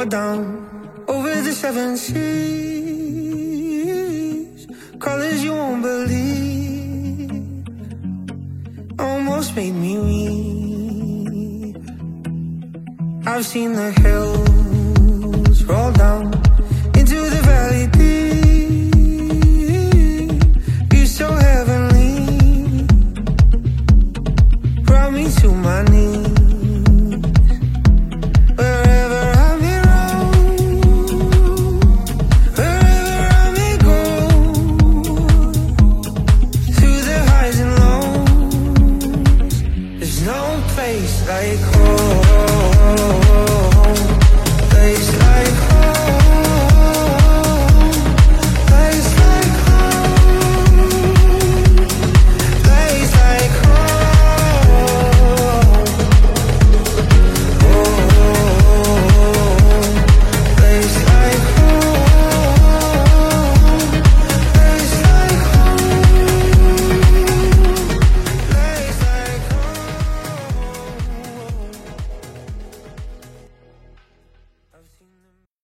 down over the 7 seas, colors you won't believe, almost made me weep. I've seen the hills roll down